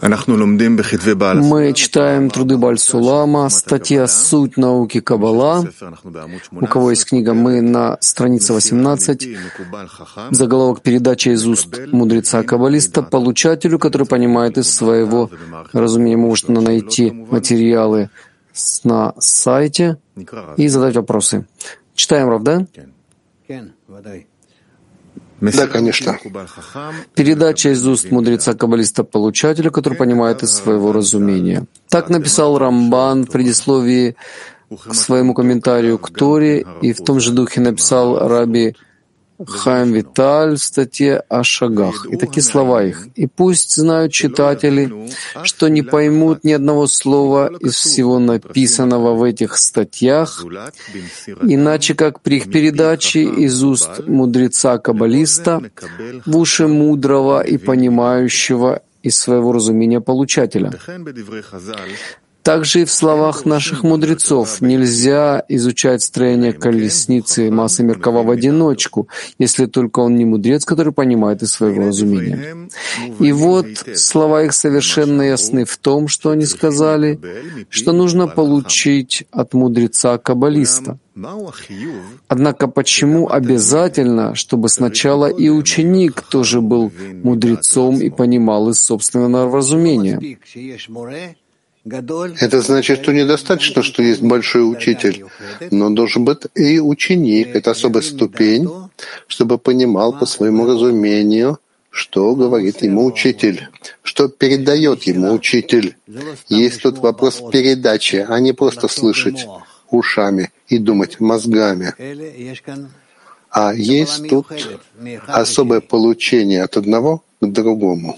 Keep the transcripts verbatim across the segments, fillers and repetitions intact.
Мы читаем труды Бааль-Сулама, статья «Суть науки Каббала». У кого есть книга, мы на странице восемнадцать. Заголовок «Передача из уст мудреца-каббалиста получателю, который понимает из своего разумения». Можно найти материалы на сайте и задать вопросы. Читаем, Рав, да? Да, конечно. Передача из уст мудреца-каббалиста получателю, который понимает из своего разумения. Так написал Рамбан в предисловии к своему комментарию к Торе, и в том же духе написал Раби Хаим Виталь в статье о шагах. И такие слова их. «И пусть знают читатели, что не поймут ни одного слова из всего написанного в этих статьях, иначе как при их передаче из уст мудреца-каббалиста в уши мудрого и понимающего из своего разумения получателя». Также и в словах наших мудрецов нельзя изучать строение колесницы массы Меркава в одиночку, если только он не мудрец, который понимает из своего разумения. И вот слова их совершенно ясны в том, что они сказали, что нужно получить от мудреца-каббалиста. Однако почему обязательно, чтобы сначала и ученик тоже был мудрецом и понимал из собственного разумения? Это значит, что недостаточно, что есть большой учитель, но должен быть и ученик. Это особая ступень, чтобы понимал по своему разумению, что говорит ему учитель, что передает ему учитель. Есть тут вопрос передачи, а не просто слышать ушами и думать мозгами. А есть тут особое получение от одного к другому.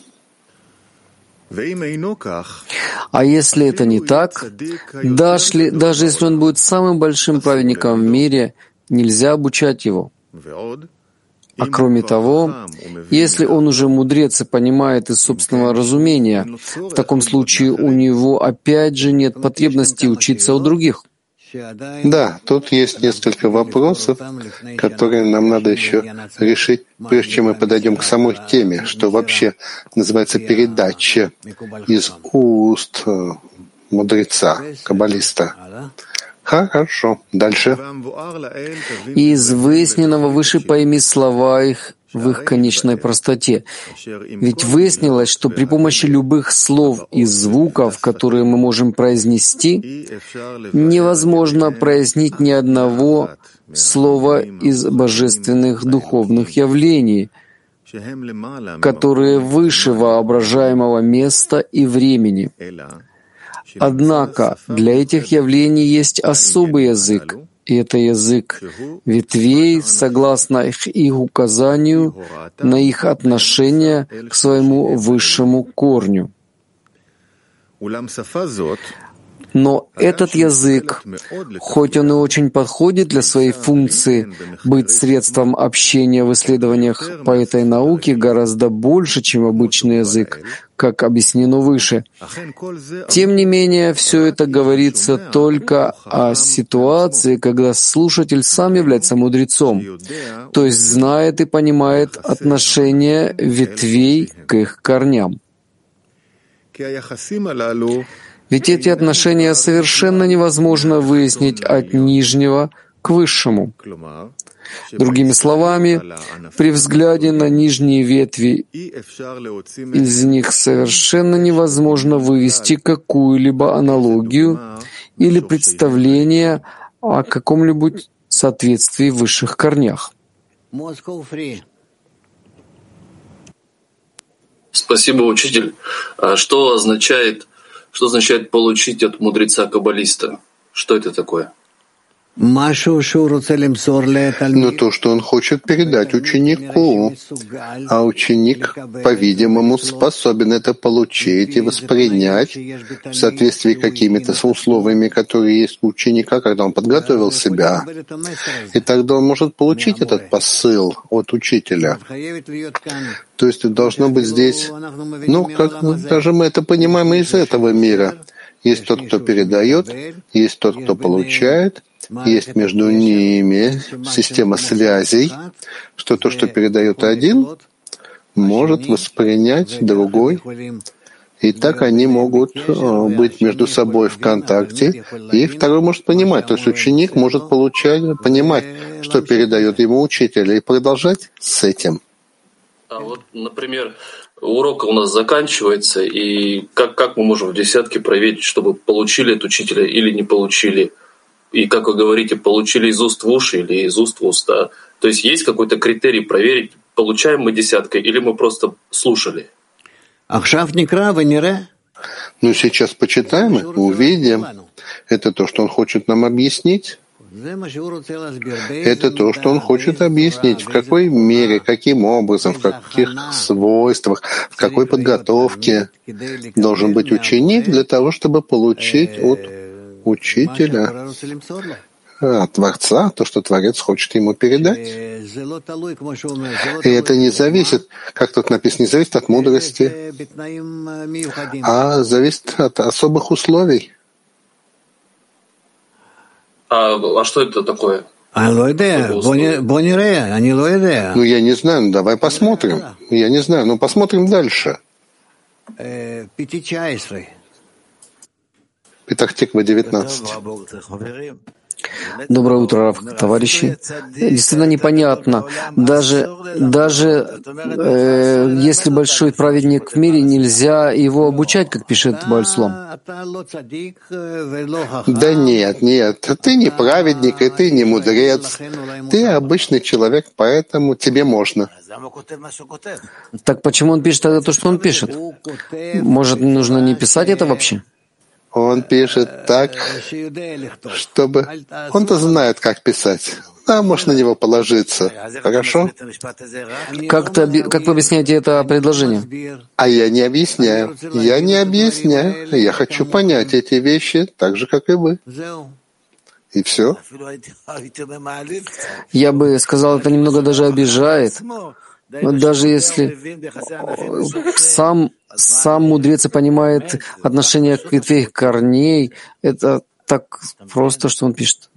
А если это не так, даже, даже если он будет самым большим праведником в мире, нельзя обучать его. А кроме того, если он уже мудрец и понимает из собственного разумения, в таком случае у него опять же нет потребности учиться у других. Да, тут есть несколько вопросов, которые нам надо еще решить, прежде чем мы подойдем к самой теме, что вообще называется передача из уст мудреца, каббалиста. Хорошо. Дальше. Из выясненного выше пойми слова их в их конечной простоте. Ведь выяснилось, что при помощи любых слов и звуков, которые мы можем произнести, невозможно прояснить ни одного слова из божественных духовных явлений, которые выше воображаемого места и времени. Однако для этих явлений есть особый язык, и это язык ветвей, согласно их, их указанию на их отношение к своему высшему корню. Но этот язык, хоть он и очень подходит для своей функции быть средством общения в исследованиях по этой науке, гораздо больше, чем обычный язык, как объяснено выше. Тем не менее, все это говорится только о ситуации, когда слушатель сам является мудрецом, то есть знает и понимает отношение ветвей к их корням. Ведь эти отношения совершенно невозможно выяснить от нижнего к высшему. Другими словами, при взгляде на нижние ветви из них совершенно невозможно вывести какую-либо аналогию или представление о каком-либо соответствии в высших корнях. Спасибо, учитель. А что означает Что означает получить от мудреца-каббалиста? Что это такое? Но то, что он хочет передать ученику, а ученик, по-видимому, способен это получить и воспринять в соответствии с какими-то условиями, которые есть у ученика, когда он подготовил себя. И тогда он может получить этот посыл от учителя. То есть должно быть здесь, ну, как даже мы это понимаем из этого мира. Есть тот, кто передает, есть тот, кто получает, есть между ними система связей, что то, что передает один, может воспринять другой И так они могут быть между собой в контакте, и второй может понимать. То есть ученик может получать, понимать, что передает ему учитель, и продолжать с этим. А вот, например, урок у нас заканчивается, и как, как мы можем в десятке проверить, чтобы получили от учителя или не получили? И, как вы говорите, получили из уст в уши или из уст в уста? То есть есть какой-то критерий проверить, получаем мы десяткой или мы просто слушали? Ну, сейчас почитаем и увидим. Это то, что он хочет нам объяснить. Это то, что он хочет объяснить, в какой мере, каким образом, в каких свойствах, в какой подготовке должен быть ученик для того, чтобы получить от учителя, от Творца, то, что Творец хочет ему передать. И это не зависит, как тут написано, не зависит от мудрости, а зависит от особых условий. А, а что это такое? Ну, я не знаю, ну, давай посмотрим. Я не знаю, ну посмотрим дальше. Петах Тиква девятнадцать. Доброе утро, Рав, товарищи. Действительно непонятно. Даже, даже э, если большой праведник в мире, нельзя его обучать, как пишет Бааль-Слом. Да нет, нет. Ты не праведник, и ты не мудрец. Ты обычный человек, поэтому тебе можно. Так почему он пишет тогда то, что он пишет? Может, нужно не писать это вообще? Он пишет так, чтобы... Он-то знает, как писать. Да, можно на него положиться. Хорошо? Как, ты, как вы объясняете это предложение? А я не объясняю. Я не объясняю. Я хочу понять эти вещи так же, как и вы. И все. Я бы сказал, это немного даже обижает. Даже если сам, сам мудрец и понимает отношение к ветвей корней, это так просто, что он пишет.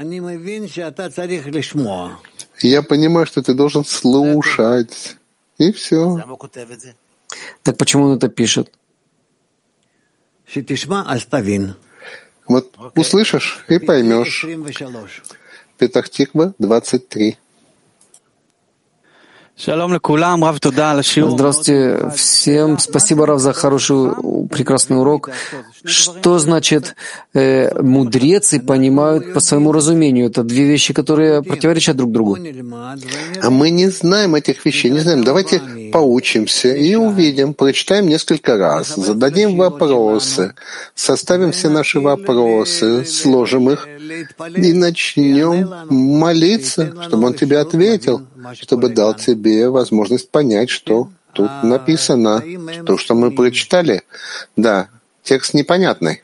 Я понимаю, что ты должен слушать. И все. Так почему он это пишет? Вот услышишь и поймешь. Петах Тиква двадцать три. Здравствуйте всем. Спасибо, Рав, за хороший, прекрасный урок. Что значит э, мудрец и понимают по своему разумению? Это две вещи, которые противоречат друг другу. А мы не знаем этих вещей, не знаем. Давайте поучимся и увидим, прочитаем несколько раз, зададим вопросы, составим все наши вопросы, сложим их и начнем молиться, чтобы он тебе ответил, чтобы дал тебе возможность понять, что тут написано, то, что мы прочитали. Да, текст непонятный.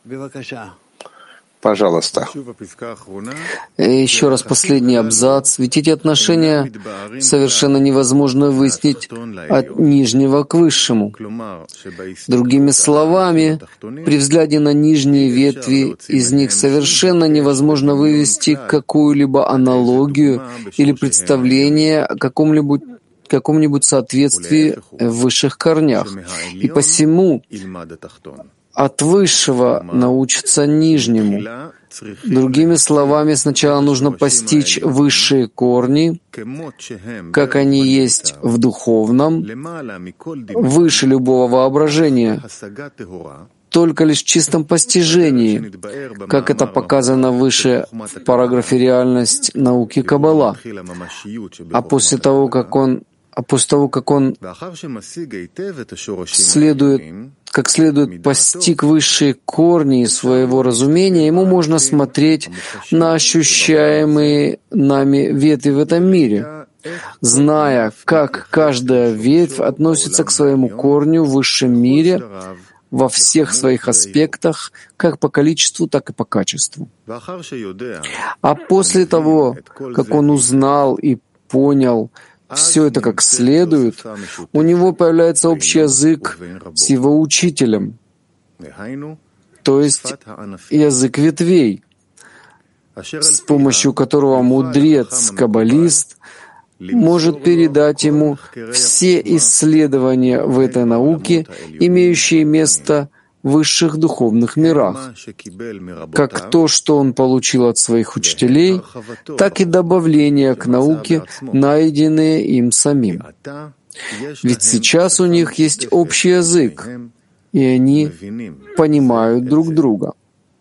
Пожалуйста. Еще раз последний абзац. Ведь эти отношения совершенно невозможно выяснить от нижнего к высшему. Другими словами, при взгляде на нижние ветви, из них совершенно невозможно вывести какую-либо аналогию или представление о каком-либо каком-нибудь соответствии в высших корнях. И посему от высшего научиться нижнему. Другими словами, сначала нужно постичь высшие корни, как они есть в духовном, выше любого воображения, только лишь в чистом постижении, как это показано выше в параграфе «Реальность науки Каббала». А после того, как он А после того, как он следует, как следует постиг высшие корни своего разумения, ему можно смотреть на ощущаемые нами ветви в этом мире, зная, как каждая ветвь относится к своему корню в высшем мире во всех своих аспектах, как по количеству, так и по качеству. А после того, как он узнал и понял все это как следует, у него появляется общий язык с его учителем, то есть язык ветвей, с помощью которого мудрец, каббалист, может передать ему все исследования в этой науке, имеющие место в высших духовных мирах, как то, что он получил от своих учителей, так и добавления к науке, найденные им самим. Ведь сейчас у них есть общий язык, и они понимают друг друга.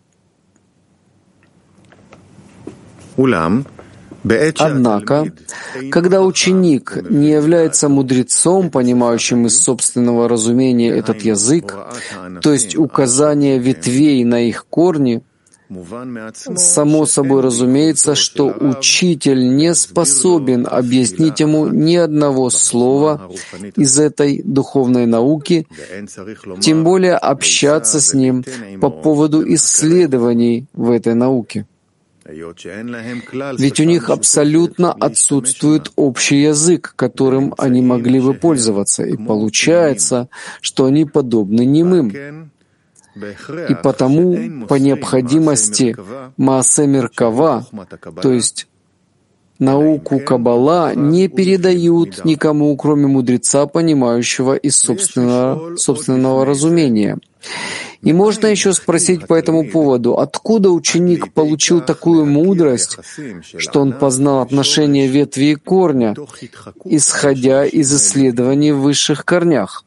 Однако, когда ученик не является мудрецом, понимающим из собственного разумения этот язык, то есть указание ветвей на их корни, само собой разумеется, что учитель не способен объяснить ему ни одного слова из этой духовной науки, тем более общаться с ним по поводу исследований в этой науке. Ведь у них абсолютно отсутствует общий язык, которым они могли бы пользоваться, и получается, что они подобны немым. И потому, по необходимости, Маасе Меркава, то есть науку Каббала, не передают никому, кроме мудреца, понимающего из собственного, собственного разумения. И можно еще спросить по этому поводу, откуда ученик получил такую мудрость, что он познал отношения ветви и корня, исходя из исследований в высших корнях?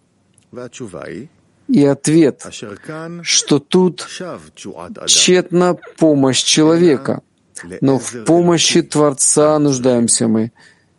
И ответ, что тут тщетна помощь человека, но в помощи Творца нуждаемся мы.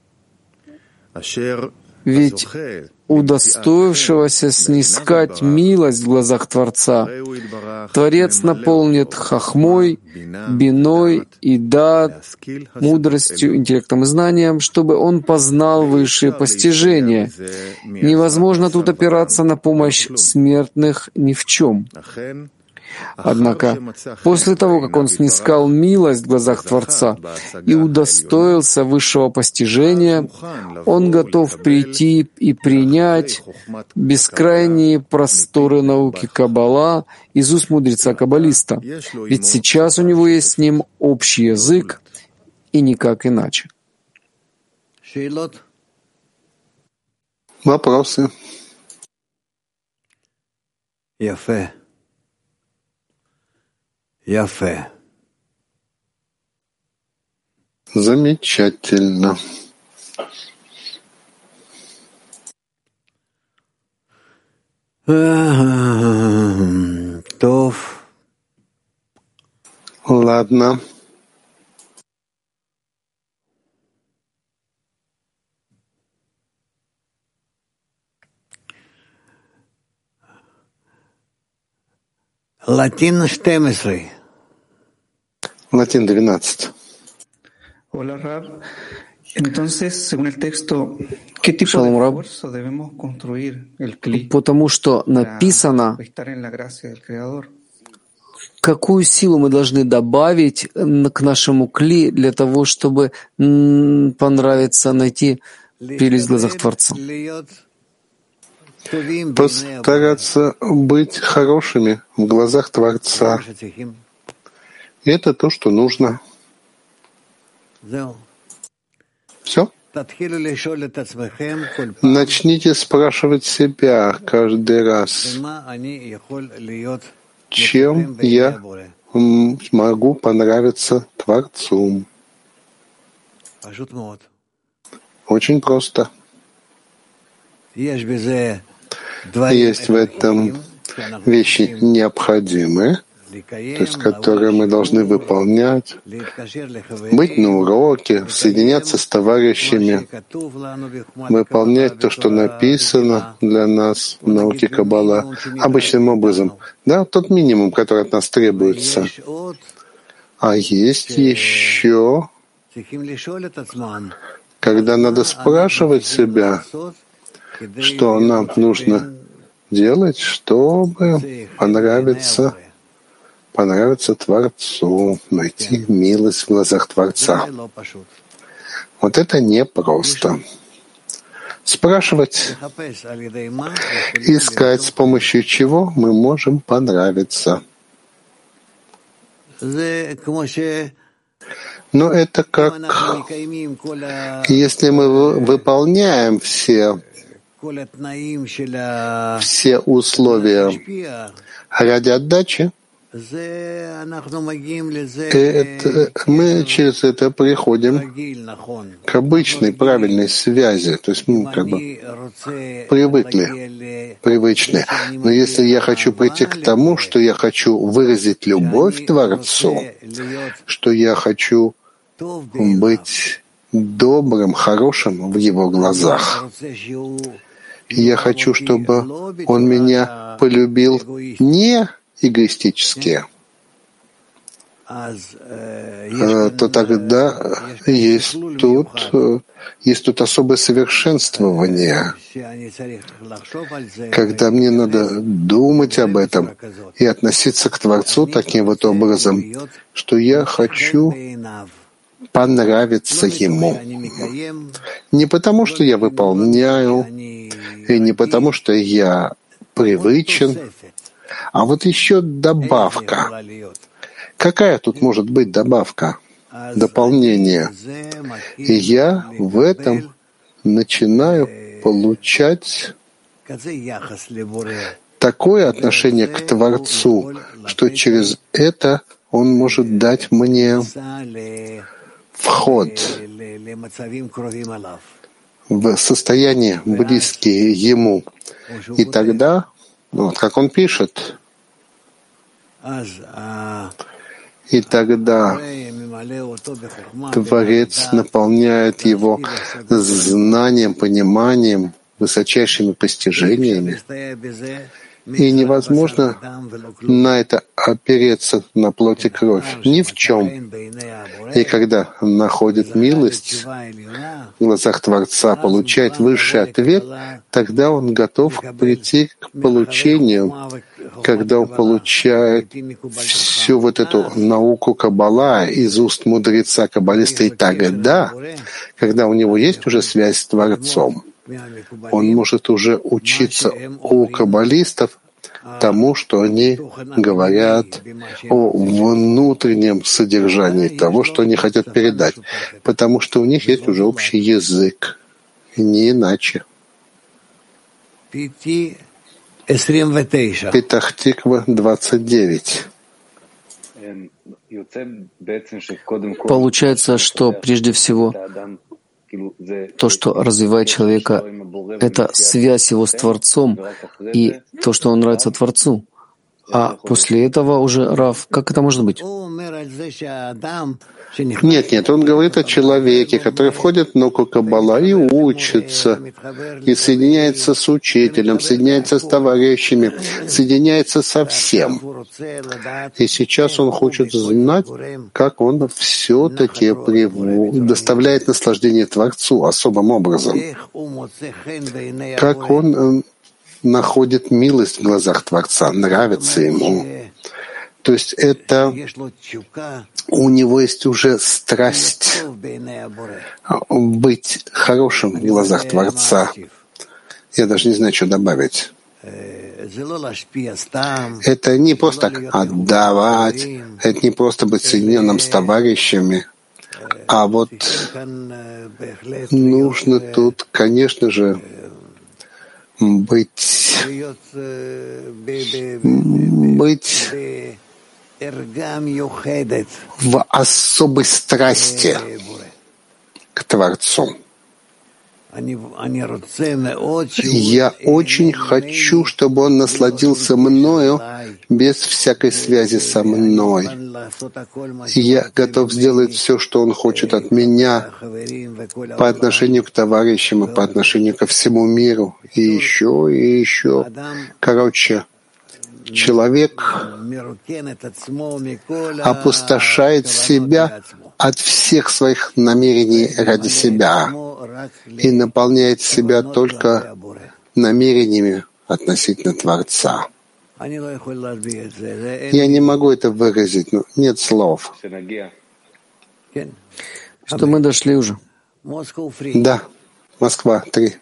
Ведь удостоившегося снискать милость в глазах Творца, Творец наполнит хахмой, биной и дат, мудростью, интеллектом и знанием, чтобы он познал высшие постижения. Невозможно тут опираться на помощь смертных ни в чем. Однако, после того, как он снискал милость в глазах Творца и удостоился высшего постижения, он готов прийти и принять бескрайние просторы науки Каббала из уст мудреца-каббалиста, ведь сейчас у него есть с ним общий язык и никак иначе. Вопросы? Яфе. Замечательно. Тов. Ладно. Латин двенадцать. Латин двенадцать. Hola, Rab. Entonces, según el texto, ¿qué tipo Шалом, de Раб. esfuerzo debemos construir el cli Потому что para написано, estar en la gracia del Creador? какую силу мы должны добавить к нашему кли для того, чтобы м, понравиться, найти прелесть в глазах Творца. Постараться быть хорошими в глазах Творца. И это то, что нужно. Все? Начните спрашивать себя каждый раз, чем я могу понравиться Творцу. Очень просто. Есть в этом вещи необходимые, то есть которые мы должны выполнять, быть на уроке, соединяться с товарищами, выполнять то, что написано для нас в науке Каббала обычным образом. Да, тот минимум, который от нас требуется. А есть еще, когда надо спрашивать себя, что нам нужно делать, чтобы понравиться, понравиться Творцу, найти милость в глазах Творца. Вот это непросто. Спрашивать, искать, с помощью чего мы можем понравиться. Но это как если мы выполняем все, все условия ради отдачи, это, мы через это приходим к обычной правильной связи, то есть мы как бы привыкли, привычные. Но если я хочу прийти к тому, что я хочу выразить любовь к Творцу, что я хочу быть добрым, хорошим в Его глазах, я хочу, чтобы Он меня полюбил не эгоистически, то тогда есть тут, есть тут особое совершенствование, когда мне надо думать об этом и относиться к Творцу таким вот образом, что я хочу понравиться Ему. Не потому, что я выполняю, и не потому, что я привычен, а вот еще добавка. Какая тут может быть добавка, дополнение? И я в этом начинаю получать такое отношение к Творцу, что через это Он может дать мне вход в состояние близкие Ему. И тогда, вот как Он пишет, и тогда Творец наполняет его знанием, пониманием, высочайшими постижениями. И невозможно на это опереться на плоть и кровь. Ни в чем. И когда находит милость в глазах Творца, получает высший ответ, тогда он готов прийти к получению, когда он получает всю вот эту науку Каббала из уст мудреца каббалиста. И тогда, когда у него есть уже связь с Творцом, он может уже учиться у каббалистов тому, что они говорят о внутреннем содержании того, что они хотят передать, потому что у них есть уже общий язык, не иначе. Петах Тиква двадцать девять. Получается, что прежде всего то, что развивает человека, это связь его с Творцом и то, что он нравится Творцу. А после этого уже, Рав, как это может быть? Нет, нет, он говорит о человеке, который входит в науку Каббала и учится, и соединяется с учителем, соединяется с товарищами, соединяется со всем. И сейчас он хочет знать, как он все-таки доставляет наслаждение Творцу особым образом, как он находит милость в глазах Творца, нравится ему. То есть это у него есть уже страсть быть хорошим в глазах Творца. Я даже не знаю, что добавить. Это не просто так отдавать, это не просто быть соединенным с товарищами, а вот нужно тут, конечно же, быть, быть в особой страсти к Творцу. Я очень хочу, чтобы он насладился мною без всякой связи со мной. Я готов сделать все, что он хочет от меня по отношению к товарищам и по отношению ко всему миру. И еще, и еще. Короче, человек опустошает себя от всех своих намерений ради себя и наполняет себя только намерениями относительно Творца. Я не могу это выразить, но нет слов. Что мы дошли уже. Да, Москва, три.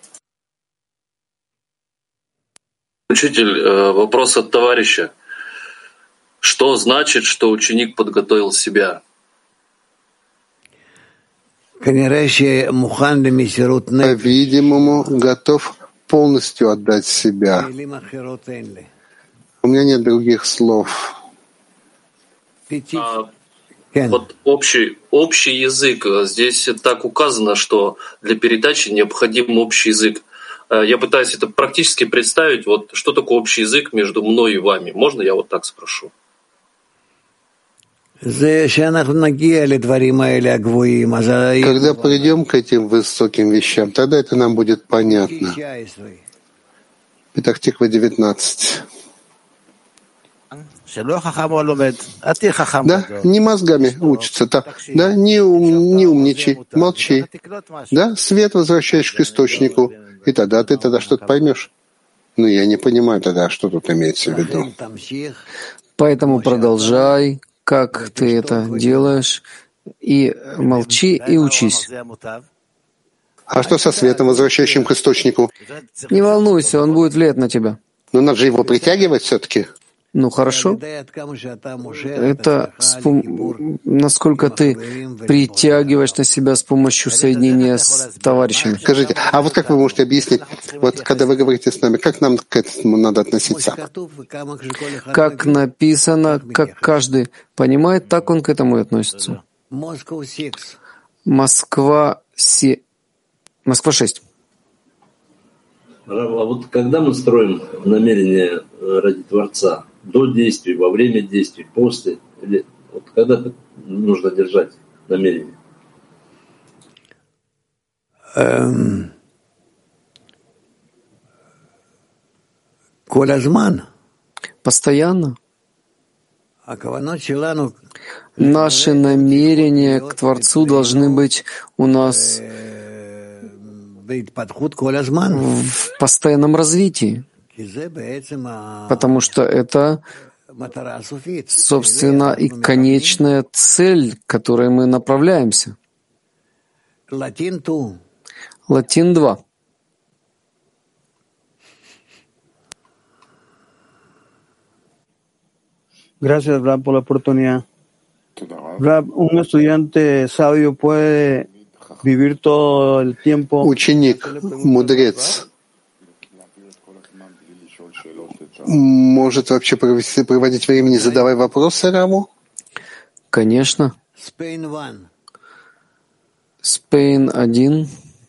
Учитель, вопрос от товарища. Что значит, что ученик подготовил себя? по-видимому, готов полностью отдать себя. У меня нет других слов. А, вот общий, общий язык. Здесь так указано, что для передачи необходим общий язык. Я пытаюсь это практически представить. Вот что такое общий язык между мной и вами? Можно я вот так спрошу? Когда придем к этим высоким вещам, тогда это нам будет понятно. Петах-Тиква девятнадцать. Да, не мозгами учится, да, да, не, ум, не умничай, молчи. Да, свет возвращаешь к источнику, и тогда ты тогда что-то поймешь. Но я не понимаю тогда, что тут имеется в виду. Поэтому продолжай, как ты это делаешь, и молчи, и учись. А что со светом, возвращающим к источнику? Не волнуйся, он будет влиять на тебя. Но надо же его притягивать все-таки. Ну хорошо. Это спом... насколько ты притягиваешь на себя с помощью соединения с товарищами. Скажите, а вот как вы можете объяснить, вот когда вы говорите с нами, как нам к этому надо относиться? Как написано, как каждый понимает, так он к этому и относится. Москва, се... Москва шесть. А вот когда мы строим намерение ради Творца, до действий, во время действий, после, или вот когда нужно держать намерение? Эм... Постоянно. Наши намерения к Творцу должны быть у нас в постоянном развитии, потому что это, собственно, и конечная цель, к которой мы направляемся. Латин два. Gracias, Rab, por la oportunidad. Rab, un estudiante sabio puede vivir todo el tiempo. Ученик, мудрец, может вообще провести, проводить время, не задавая вопросы Раму? Конечно. Spain один.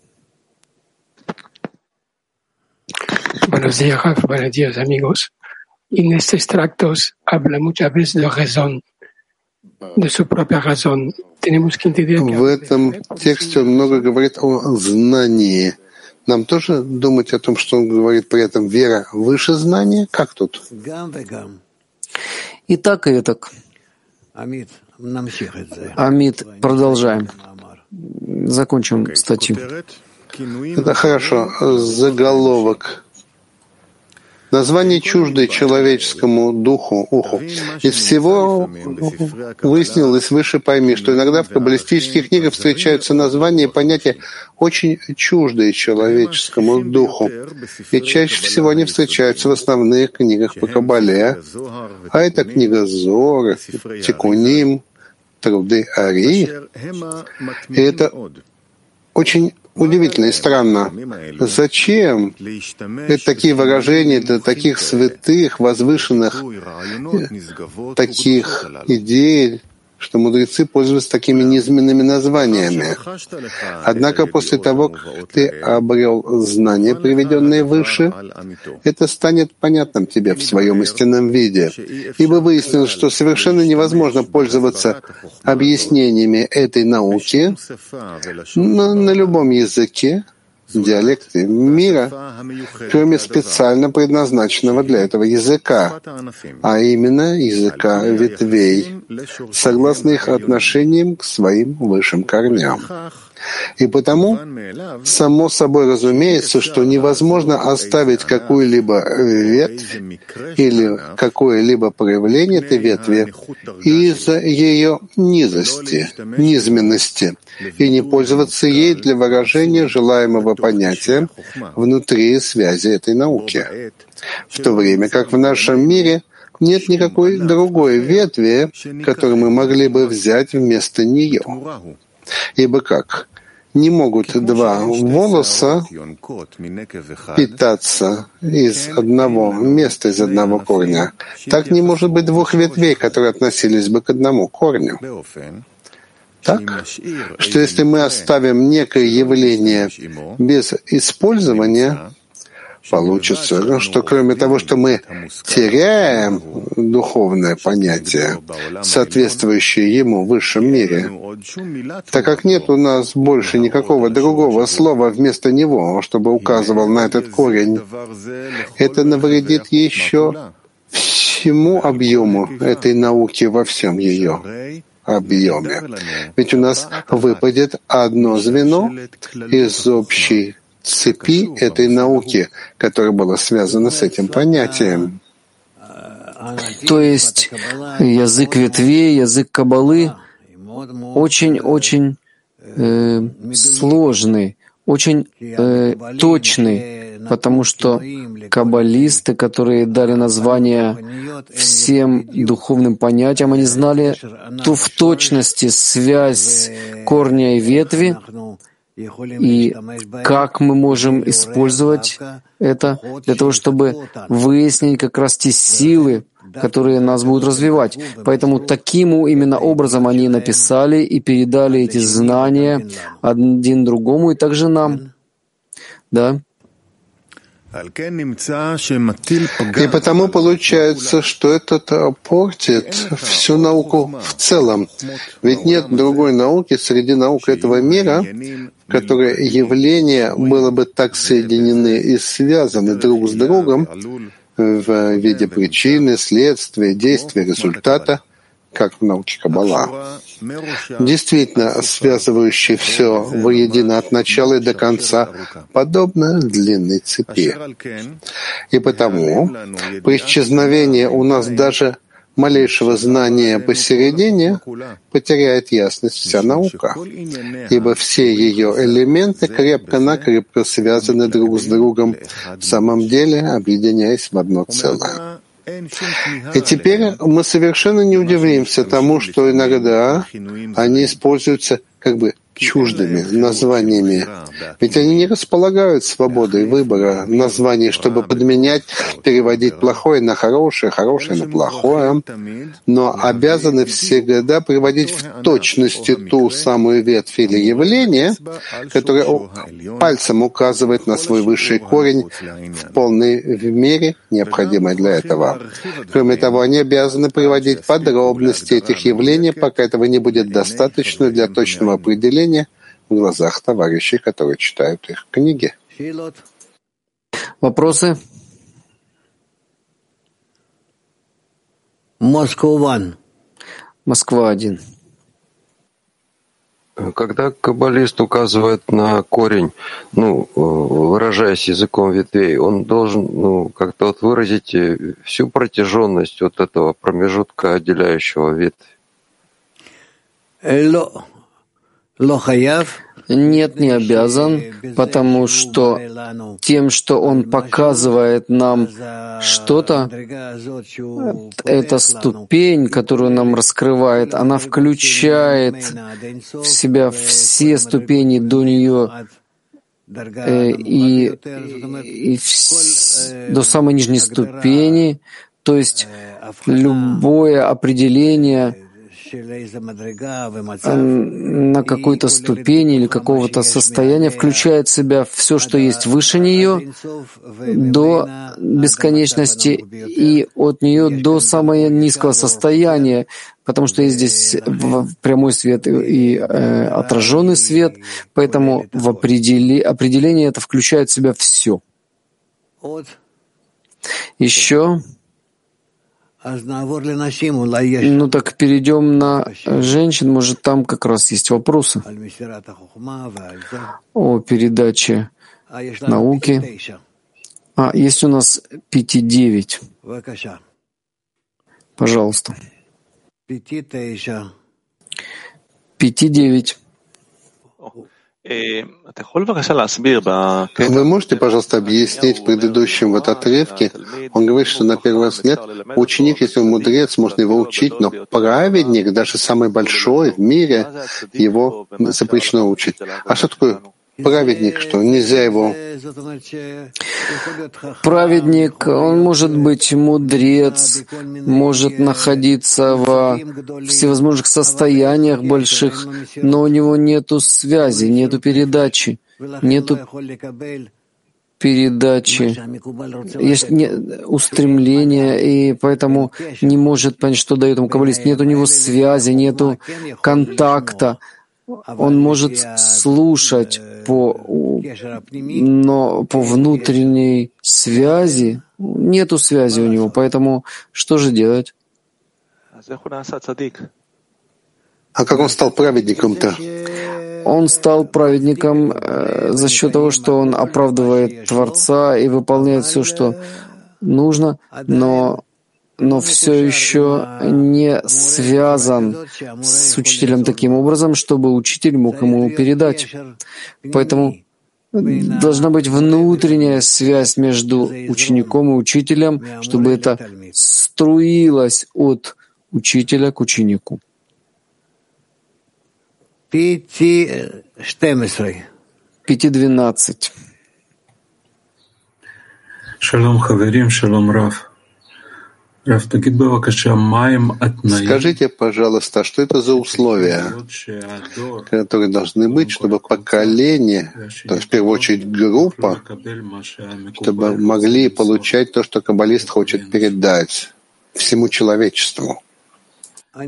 Buenos días, Rab. Buenos días, amigos. En estos extractos habla muchas veces de razón, de su propia razón. Tenemos que entender que в этом тексте он много говорит о знании. Нам тоже думать о том, что он говорит при этом вера выше знания? Как тут? И так, и так. Амид, продолжаем. Закончим статью. Это хорошо. Заголовок. Название чуждое человеческому духу, уху. Из всего выяснилось выше пойми, что иногда в каббалистических книгах встречаются названия и понятия очень чуждые человеческому духу. И чаще всего они встречаются в основных книгах по Каббале. А это книга Зор, Тикуним, Труды Ари. И это очень удивительно и странно. Зачем такие выражения для таких святых, возвышенных, таких идей, что мудрецы пользуются такими низменными названиями? Однако после того, как ты обрел знания, приведенные выше, это станет понятным тебе в своем истинном виде, ибо выяснилось, что совершенно невозможно пользоваться объяснениями этой науки на, на любом языке, диалекты мира, кроме специально предназначенного для этого языка, а именно языка ветвей, согласно их отношениям к своим высшим корням. И потому, само собой разумеется, что невозможно оставить какую-либо ветвь или какое-либо проявление этой ветви из-за ее низости, низменности, и не пользоваться ей для выражения желаемого понятия внутри связи этой науки. В то время как в нашем мире нет никакой другой ветви, которую мы могли бы взять вместо нее. Ибо как? Не могут два волоса питаться из одного места, из одного корня. Так не может быть двух ветвей, которые относились бы к одному корню. Так, что если мы оставим некое явление без использования, получится, что кроме того, что мы теряем духовное понятие, соответствующее ему в высшем мире, так как нет у нас больше никакого другого слова вместо него, чтобы указывал на этот корень, это навредит еще всему объему этой науки во всем ее объеме. Ведь у нас выпадет одно звено из общей цепи этой науки, которая была связана с этим понятием. То есть язык ветвей, язык Каббалы очень-очень э, сложный, очень э, точный, потому что каббалисты, которые дали название всем духовным понятиям, они знали ту в точности связь корня и ветви, и как мы можем использовать это для того, чтобы выяснить как раз те силы, которые нас будут развивать. Поэтому таким именно образом они написали и передали эти знания один другому и также нам. Да? И потому получается, что это портит всю науку в целом. Ведь нет другой науки среди наук этого мира, в которой явления было бы так соединены и связаны друг с другом в виде причины, следствия, действия, результата, как в науке Каббала. Действительно, связывающий все воедино от начала и до конца, подобно длинной цепи. И потому, при исчезновении у нас даже малейшего знания посередине потеряет ясность вся наука, ибо все ее элементы крепко-накрепко связаны друг с другом, в самом деле объединяясь в одно целое. И теперь мы совершенно не удивимся тому, что иногда они используются как бы чуждыми названиями. Ведь они не располагают свободой выбора названий, чтобы подменять, переводить плохое на хорошее, хорошее на плохое, но обязаны всегда приводить в точности ту самую ветвь или явление, которое пальцем указывает на свой высший корень в полной мере, необходимой для этого. Кроме того, они обязаны приводить подробности этих явлений, пока этого не будет достаточно для точного определения в глазах товарищей, которые читают их книги. Вопросы? Москва один. Когда каббалист указывает на корень, ну, выражаясь языком ветвей, он должен, ну, как-то вот выразить всю протяженность вот этого промежутка, отделяющего ветвь. Нет, не обязан, потому что тем, что он показывает нам что-то, эта ступень, которую нам раскрывает, она включает в себя все ступени до нее и, и в, до самой нижней ступени, то есть любое определение на какой-то ступени или какого-то состояния включает в себя все, что есть выше нее, до бесконечности, и от нее до самого низкого состояния, потому что есть здесь прямой свет и э, отраженный свет, поэтому в определи... определение это включает в себя все. Еще... Ну так перейдем на женщин, может там как раз есть вопросы о передаче науки. А, есть у нас пять девять. Пожалуйста. пять девять. Вы можете, пожалуйста, объяснить в предыдущем вот отрывке? Он говорит, что на первый взгляд ученик, если он мудрец, можно его учить, но праведник, даже самый большой в мире, его запрещено учить. А что такое праведник? Что нельзя его... Праведник, он может быть мудрец, может находиться во всевозможных состояниях больших, но у него нету связи, нету передачи, нету передачи, есть не, устремления, и поэтому не может понять, что дает ему каббалист. Нет у него связи, нету контакта. Он может слушать по, но по внутренней связи нету связи у него. Поэтому что же делать? А как он стал праведником-то? Он стал праведником э, за счет того, что он оправдывает Творца и выполняет все, что нужно, но но все еще не связан с учителем таким образом, чтобы учитель мог ему передать. Поэтому должна быть внутренняя связь между учеником и учителем, чтобы это струилось от учителя к ученику. Пяти двенадцать. Шалом, хаверим, шалом, Рав. Скажите, пожалуйста, что это за условия, которые должны быть, чтобы поколение, то есть в первую очередь группа, чтобы могли получать то, что каббалист хочет передать всему человечеству? Я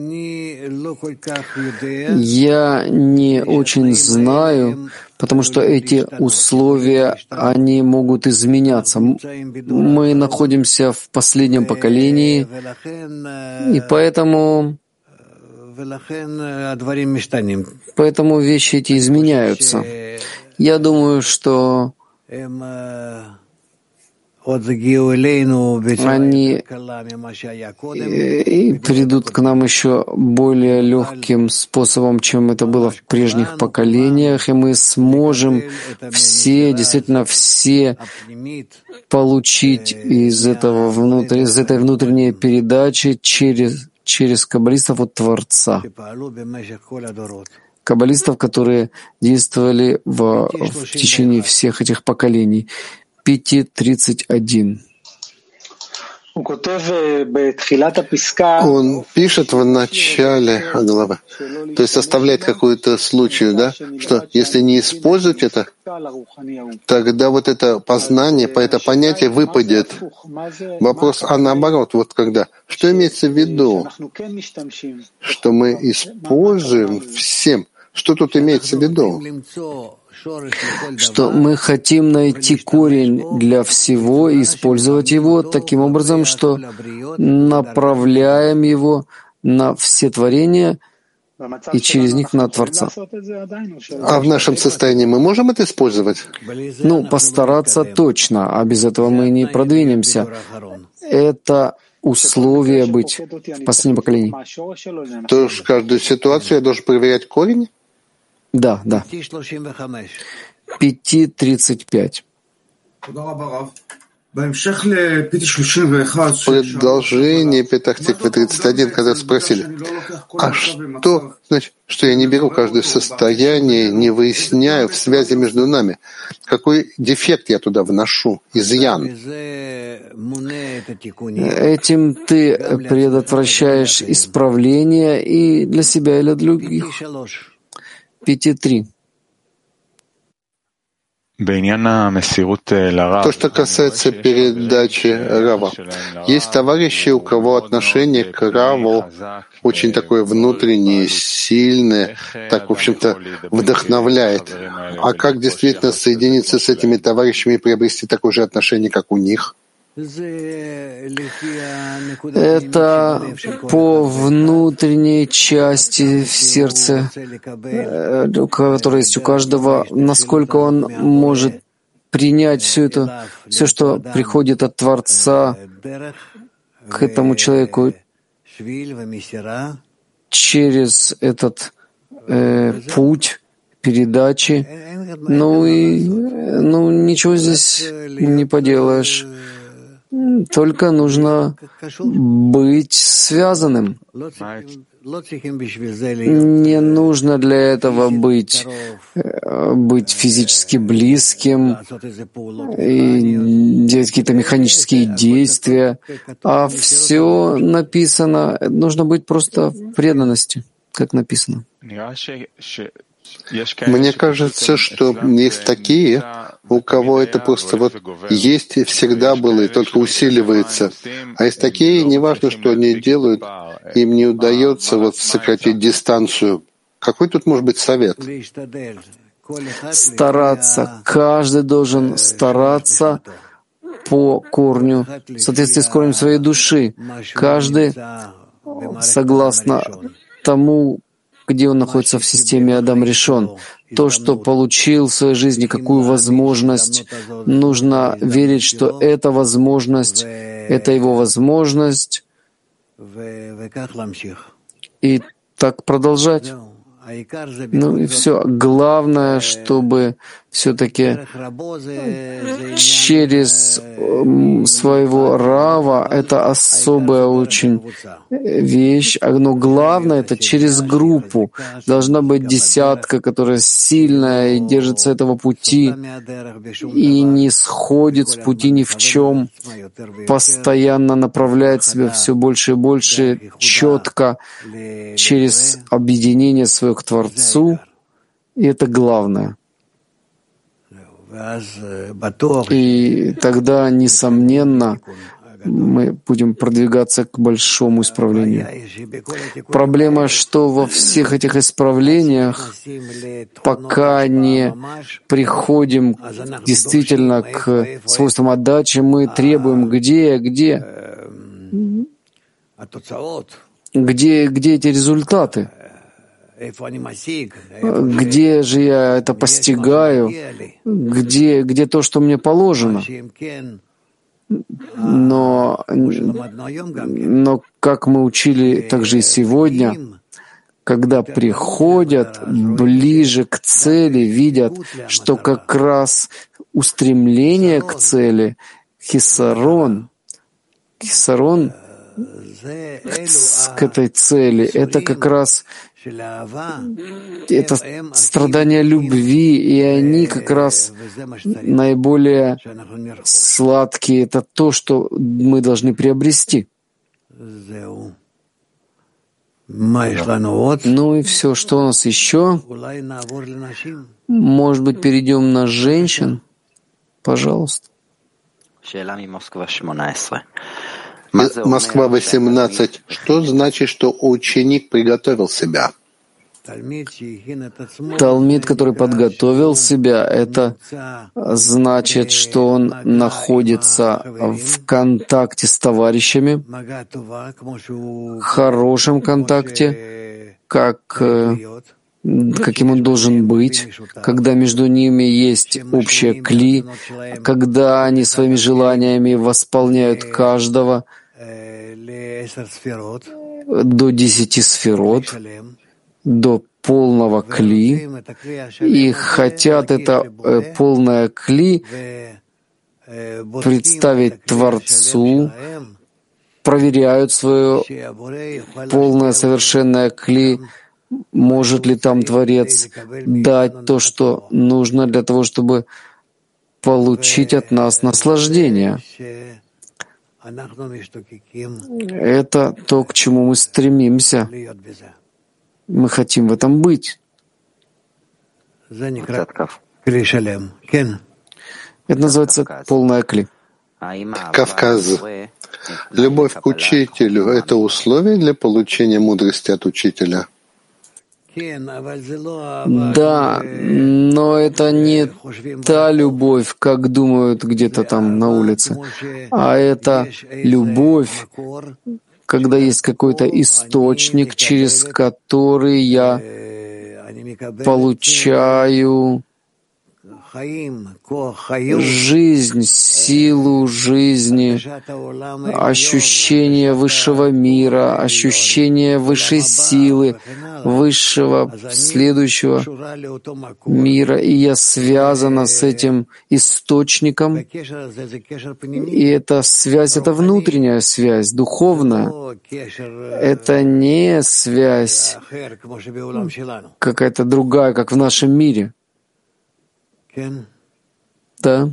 не очень знаю, потому что эти условия, они могут изменяться. Мы находимся в последнем поколении, и поэтому, поэтому вещи эти изменяются. Я думаю, что они и придут к нам еще более легким способом, чем это было в прежних поколениях, и мы сможем все, действительно все получить из этого внутри, из этой внутренней передачи через, через каббалистов от Творца. Каббалистов, которые действовали в, в течение всех этих поколений. пять тридцать один. Он пишет в начале главы, то есть оставляет какую-то случай, да, что если не использовать это, тогда вот это познание, это понятие выпадет. Вопрос, а наоборот, вот когда, что имеется в виду, что мы используем всем, что тут имеется в виду? Что мы хотим найти корень для всего и использовать его таким образом, что направляем его на все творения и через них на Творца. А в нашем состоянии мы можем это использовать? Ну, постараться точно, а без этого мы не продвинемся. Это условие быть в последнем поколении. То есть каждую ситуацию я должен проверять корень? Да, да. пять тридцать пять. Продолжение Петах Тиквы тридцать один, когда спросили, а что значит, что я не беру каждое состояние, не выясняю в связи между нами? Какой дефект я туда вношу, изъян? Этим ты предотвращаешь исправление и для себя, и для других. пять три. То, что касается передачи Рава. Есть товарищи, у кого отношение к Раву очень такое внутреннее, сильное, так, в общем-то, вдохновляет. А как действительно соединиться с этими товарищами и приобрести такое же отношение, как у них? Это по внутренней части в сердце, которая есть у каждого, насколько он может принять все это, все, что приходит от Творца к этому человеку через этот э, путь передачи. Ну и ну, ничего здесь не поделаешь. Только нужно быть связанным. Не нужно для этого быть, быть физически близким и делать какие-то механические действия, а все написано, нужно быть просто в преданности, как написано. Мне кажется, что есть такие, у кого это просто вот есть и всегда было, и только усиливается. А есть такие, неважно, что они делают, им не удается вот сократить дистанцию. Какой тут может быть совет? Стараться. Каждый должен стараться по корню, в соответствии с корнем своей души. Каждый согласно тому, где он находится в системе Адам Ришон. То, что получил в своей жизни, какую возможность, нужно верить, что эта возможность, это его возможность, и так продолжать. Ну и все. Главное, чтобы все-таки через своего рава, это особая очень вещь, но главное это через группу. Должна быть десятка, которая сильная и держится этого пути и не сходит с пути ни в чем, постоянно направляет себя все больше и больше четко через объединение свое к Творцу, и это главное. И тогда, несомненно, мы будем продвигаться к большому исправлению. Проблема, что во всех этих исправлениях, пока не приходим действительно к свойствам отдачи, мы требуем, где, где, где, где эти результаты? Где же я это постигаю? Где, где то, что мне положено? Но, но как мы учили также и сегодня, когда приходят ближе к цели, видят, что как раз устремление к цели, хисарон, хисарон к этой цели, это как раз это страдания любви, и они как раз наиболее сладкие. Это то, что мы должны приобрести. Ну и все, что у нас еще? Может быть, перейдем на женщин? Пожалуйста. Москва, восемнадцать. Что значит, что ученик приготовил себя? Талмид, который подготовил себя, это значит, что он находится в контакте с товарищами, хорошем контакте, как, каким он должен быть, когда между ними есть общее кли, когда они своими желаниями восполняют каждого до десяти сферот, до полного кли, и хотят это полное кли представить Творцу, проверяют свое полное совершенное кли, может ли там Творец дать то, что нужно для того, чтобы получить от нас наслаждение. Это то, к чему мы стремимся. Мы хотим в этом быть. Это называется полная кли. Кавказ. Любовь к учителю — это условие для получения мудрости от учителя? Да, но это не та любовь, как думают где-то там на улице, а это любовь, когда есть какой-то источник, через который я получаю жизнь, силу жизни, ощущение высшего мира, ощущение высшей силы, высшего следующего мира, и я связана с этим источником, и эта связь — это внутренняя связь, духовная. Это не связь какая-то другая, как в нашем мире. Да.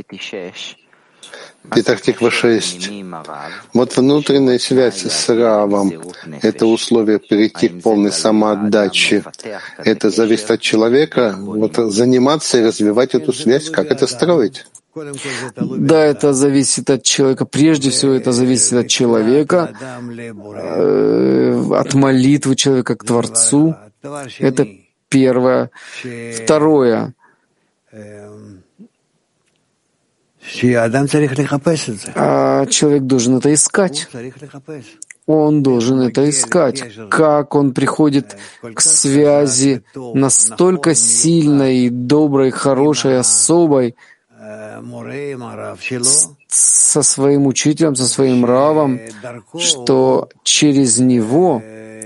Петах Тиква шесть. Вот внутренняя связь с Равом — это условие перейти к полной самоотдаче. Это зависит от человека. Вот заниматься и развивать эту связь, как это строить? Да, это зависит от человека. Прежде всего, это зависит от человека, э, от молитвы человека к Творцу. Это первое. Второе. А человек должен это искать. Он должен это искать. Как он приходит к связи настолько сильной, доброй, хорошей, особой со своим учителем, со своим равом, что через него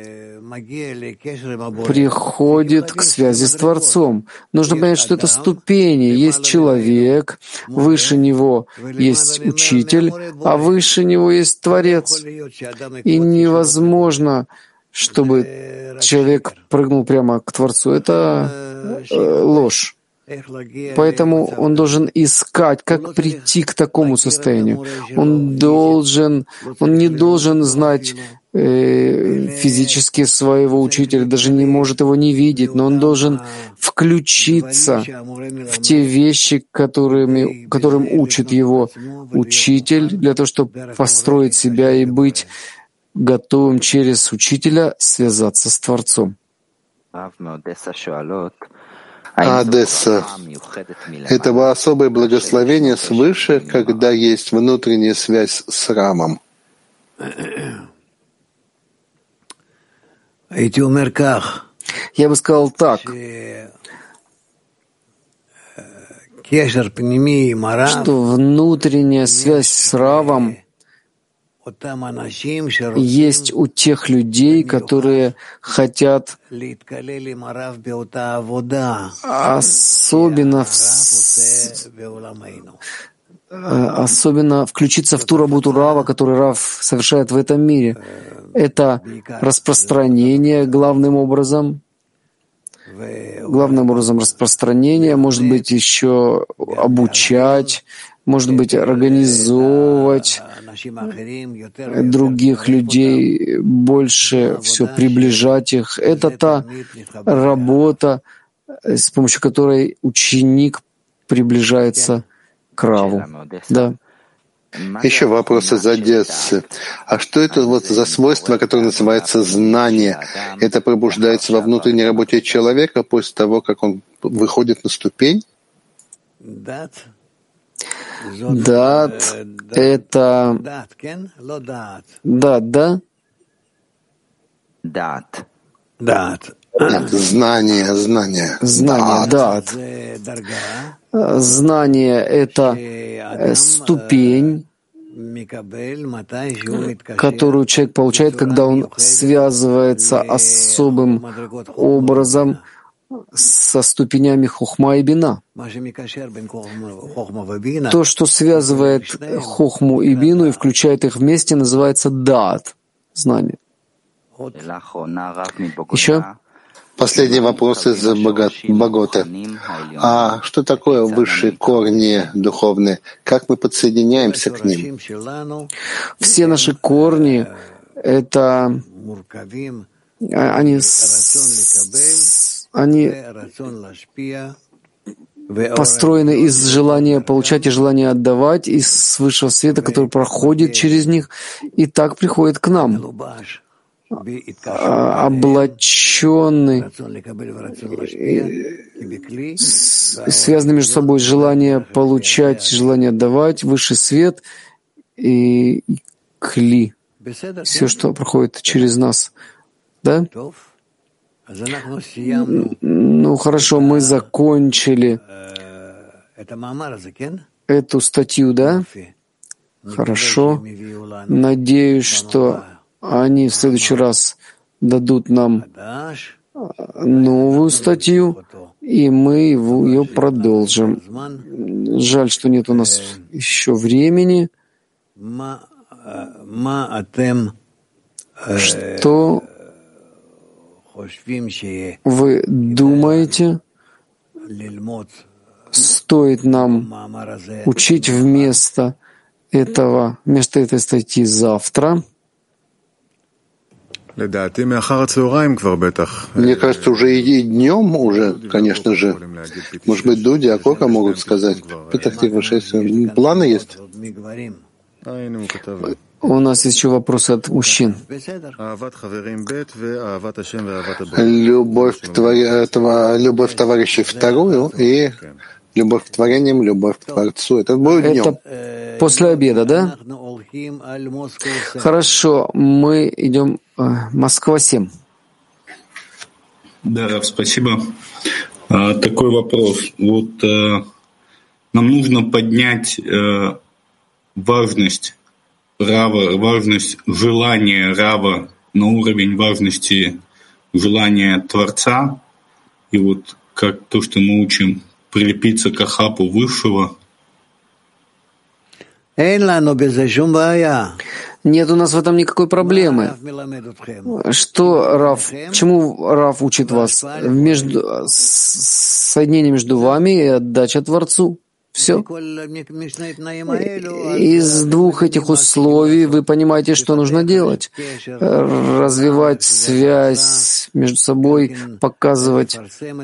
приходит к связи с Творцом. Нужно понять, что это ступени. Есть человек, выше него есть учитель, а выше него есть Творец. И невозможно, чтобы человек прыгнул прямо к Творцу. Это э, ложь. Поэтому он должен искать, как прийти к такому состоянию. Он должен, он не должен знать э, физически своего учителя, даже не может его не видеть, но он должен включиться в те вещи, которыми, которым учит его учитель, для того, чтобы построить себя и быть готовым через учителя связаться с Творцом. Одесса. Это особое благословение свыше, когда есть внутренняя связь с Рамом. Я бы сказал так, что внутренняя связь с Равом есть у тех людей, которые хотят особенно, в... особенно включиться в ту работу Рава, которую Рав совершает в этом мире. Это распространение главным образом, главным образом распространение, может быть, еще обучать, может быть, организовывать других людей, больше все приближать их. Это та работа, с помощью которой ученик приближается к Раву. Да. Еще вопрос из Одессы. А что это вот за свойство, которое называется знание? Это пробуждается во внутренней работе человека после того, как он выходит на ступень? Дат — это... Дат, да? Дат. Дат. Знание, знание. Знание, дат. Знание — это ступень, которую человек получает, когда он связывается особым образом со ступенями хохма и бина. То, что связывает хохму и бину и включает их вместе, называется даат, знание. Еще? Последний вопрос из Боготы. А что такое высшие корни духовные? Как мы подсоединяемся к ним? Все наши корни — это... Они... Они построены из желания получать и желания отдавать, из высшего света, который проходит через них, и так приходит к нам, облаченный, связаны между собой желание получать, желание отдавать, высший свет и кли, все, что проходит через нас. Да? Ну хорошо, мы закончили эту статью, да? Хорошо. Надеюсь, что они в следующий раз дадут нам новую статью, и мы его, ее продолжим. Жаль, что нет у нас еще времени. Что вы думаете, стоит нам учить вместо этого, вместо этой статьи завтра? Мне кажется, уже и днем уже, конечно же. Может быть, Дуди, Акока могут сказать. Планы есть? У нас есть еще вопросы от мужчин. Любовь к, твор... любовь к товарищу вторую и любовь к творениям, любовь к Творцу. Это будет днем. Это после обеда, да? Хорошо, мы идем Москва семь. Да, Рав, спасибо. А, такой вопрос. Вот а, нам нужно поднять а, важность Рава, важность желания Рава на уровень важности желания Творца. И вот как то, что мы учим, прилепиться к Ахапу Высшего. Нет у нас в этом никакой проблемы. Что Рав, чему Рав учит вас? Между, соединение между вами и отдача Творцу. Все. Из двух этих условий вы понимаете, что нужно делать. Развивать связь между собой, показывать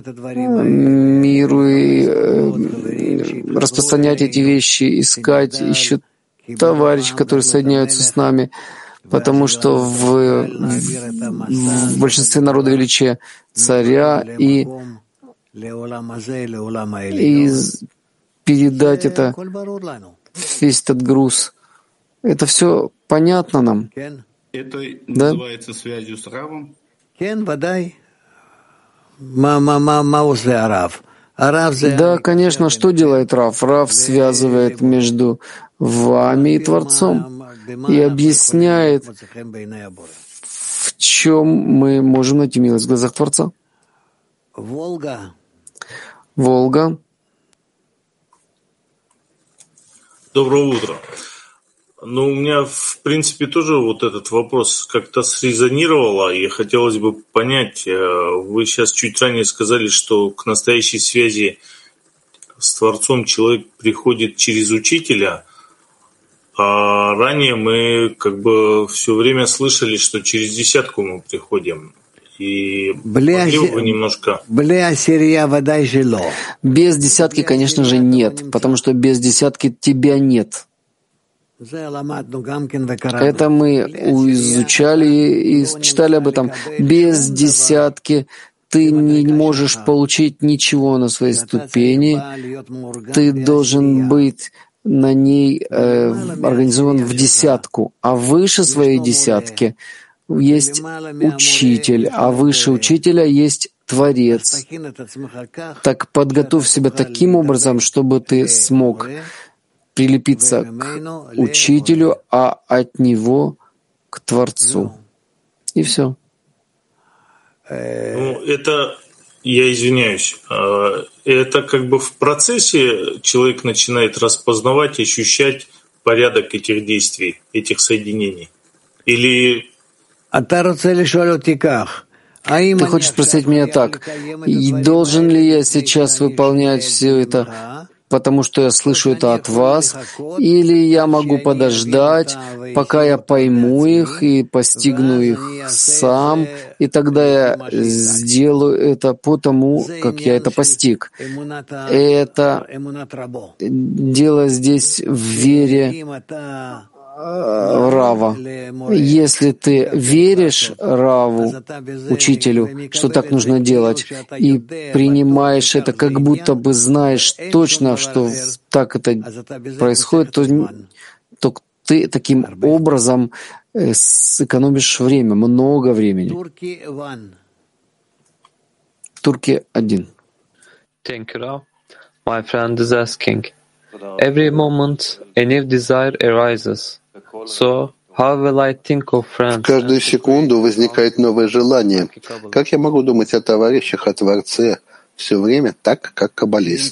миру и распространять эти вещи, искать еще товарищей, которые соединяются с нами, потому что в, в, в большинстве народа величие царя и, и передать это, весь этот груз. Это все понятно нам. Это да? Называется связью с Равом? Да, конечно, что делает Рав? Рав связывает между вами и Творцом и объясняет, в чем мы можем найти милость в глазах Творца. Волга. Волга. Доброе утро. Ну, у меня, в принципе, тоже вот этот вопрос как-то срезонировало, и хотелось бы понять, вы сейчас чуть ранее сказали, что к настоящей связи с Творцом человек приходит через учителя, а ранее мы как бы все время слышали, что через десятку мы приходим. И могли бы вы немножко... Без десятки, конечно же, нет, потому что без десятки тебя нет. Это мы изучали и читали об этом. Без десятки ты не можешь получить ничего на своей ступени. Ты должен быть на ней э, организован в десятку, а выше своей десятки есть учитель, а выше учителя есть Творец. Так подготовь себя таким образом, чтобы ты смог прилепиться к учителю, а от него к Творцу. И все. Ну, это, я извиняюсь, это как бы в процессе человек начинает распознавать, ощущать порядок этих действий, этих соединений? Или... Ты хочешь спросить меня так, должен ли я сейчас выполнять все это, потому что я слышу это от вас, или я могу подождать, пока я пойму их и постигну их сам, и тогда я сделаю это по тому, как я это постиг. Это дело здесь в вере Рава. Если ты веришь Раву, учителю, что так нужно делать, и принимаешь это, как будто бы знаешь точно, что так это происходит, то, то ты таким образом сэкономишь время, много времени. Турки один. My friend is asking, every moment a new desire arises. So, how will I think of friends? В каждую секунду возникает новое желание. Как я могу думать о товарищах, о Творце все время так, как каббалист?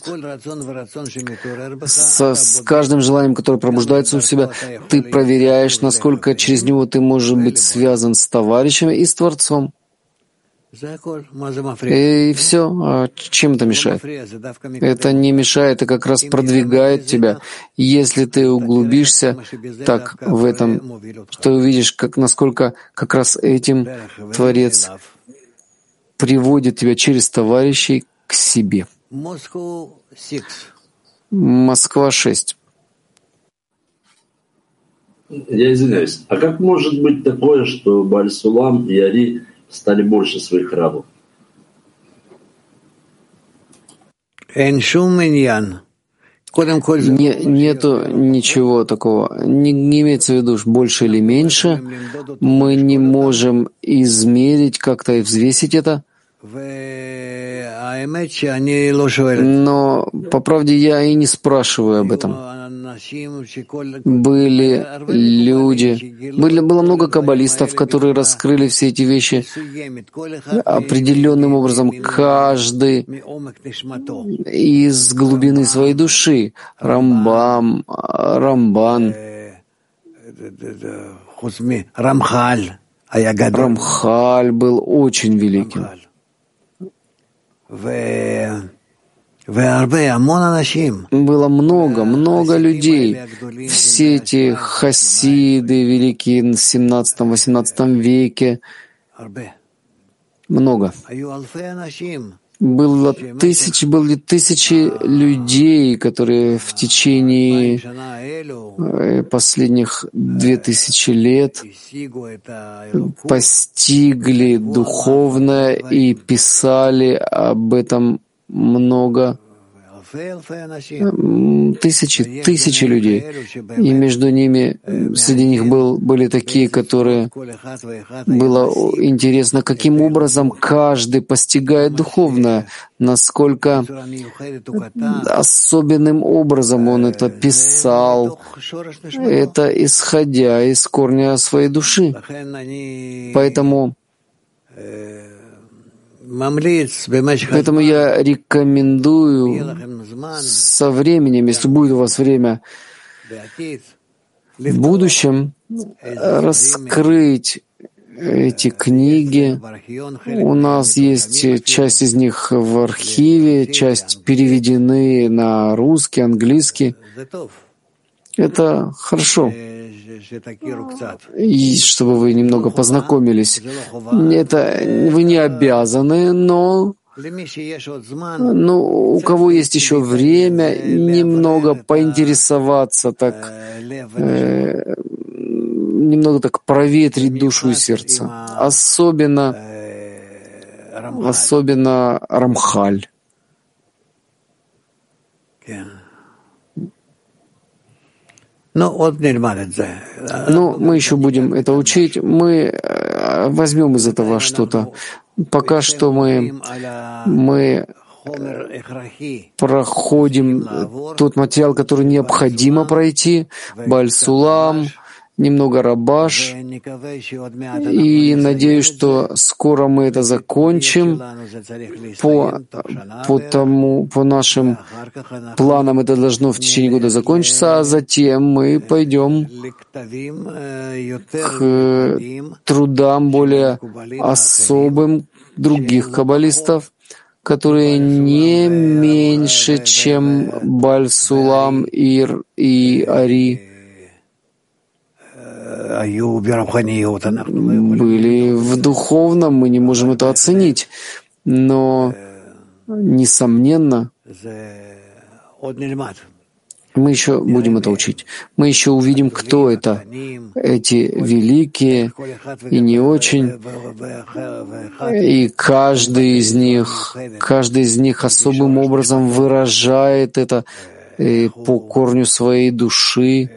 С, с каждым желанием, которое пробуждается у себя, ты проверяешь, насколько через него ты можешь быть связан с товарищами и с Творцом. И все. А чем это мешает? Это не мешает, это как раз продвигает тебя. Если ты углубишься так в этом, что увидишь, как, насколько как раз этим Творец приводит тебя через товарищей к себе. Москва шесть. Я извиняюсь. А как может быть такое, что Бааль-Сулам и Ари стали больше своих рабов? Не, нету ничего такого. Не, не имеется в виду больше или меньше. Мы не можем измерить как-то и взвесить это. Но, по правде, я и не спрашиваю об этом. Были люди, были, было много каббалистов, которые раскрыли все эти вещи определенным образом, каждый из глубины своей души. Рамбам, Рамбан, Рамхаль был очень великим. Было много, много людей. Все эти хасиды великие в семнадцатом-восемнадцатом веке. Много. Было тысячи, были тысячи людей, которые в течение последних две тысячи лет постигли духовное и писали об этом много. Тысячи, тысячи людей. И между ними, среди них был, были такие, которые было интересно, каким образом каждый постигает духовное, насколько особенным образом он это писал, это исходя из корня своей души. Поэтому Поэтому я рекомендую со временем, если будет у вас время, в будущем раскрыть эти книги. У нас есть часть из них в архиве, часть переведены на русский, английский. Это хорошо. И чтобы вы немного познакомились. Это вы не обязаны, но ну, у кого есть еще время, немного поинтересоваться, так э, немного так проветрить душу и сердце. Особенно, особенно Рамхаль. Ну, мы еще будем это учить. Мы возьмем из этого что-то. Пока что мы, мы проходим тот материал, который необходимо пройти. Бааль-Сулам, немного Рабаш. И надеюсь, что скоро мы это закончим. По, по, тому, по нашим планам это должно в течение года закончиться, а затем мы пойдем к трудам более особым других каббалистов, которые не меньше, чем Бааль-Сулам и, и Ари, были в духовном, мы не можем это оценить, но, несомненно, мы еще будем это учить. Мы еще увидим, кто это, эти великие и не очень. И каждый из них, каждый из них особым образом выражает это по корню своей души.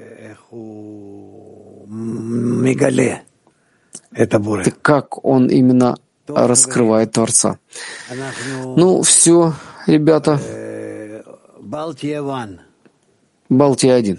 Как он именно раскрывает Творца. Ну, все, ребята. Балтия один.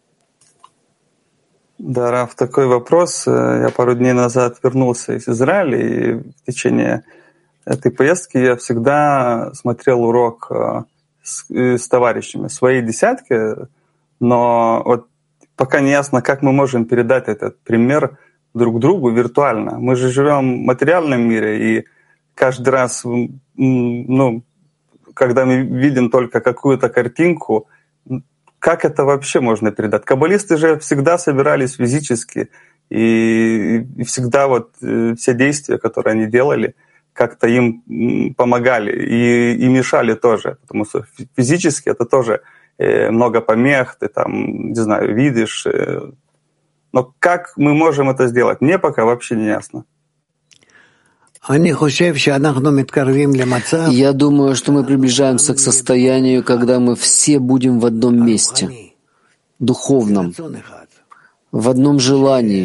Да, Раф, такой вопрос. Я пару дней назад вернулся из Израиля, и в течение этой поездки я всегда смотрел урок с, с товарищами своей десятки, но вот пока не ясно, как мы можем передать этот пример друг другу виртуально. Мы же живем в материальном мире, и каждый раз, ну, когда мы видим только какую-то картинку, как это вообще можно передать? Каббалисты же всегда собирались физически, и, и всегда вот все действия, которые они делали, как-то им помогали и, и мешали тоже, потому что физически это тоже много помех, ты там, не знаю, видишь. Но как мы можем это сделать? Мне пока вообще не ясно. Я думаю, что мы приближаемся к состоянию, когда мы все будем в одном месте, духовном, в одном желании.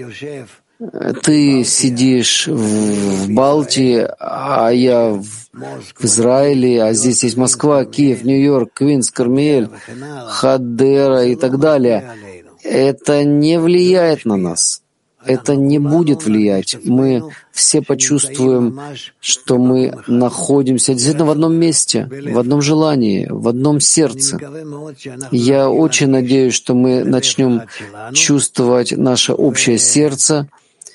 Ты сидишь в Балтии, а я в Израиле, а здесь есть Москва, Киев, Нью-Йорк, Квинс, Кармиэль, Хадера и так далее. Это не влияет на нас. Это не будет влиять. Мы все почувствуем, что мы находимся действительно в одном месте, в одном желании, в одном сердце. Я очень надеюсь, что мы начнем чувствовать наше общее сердце,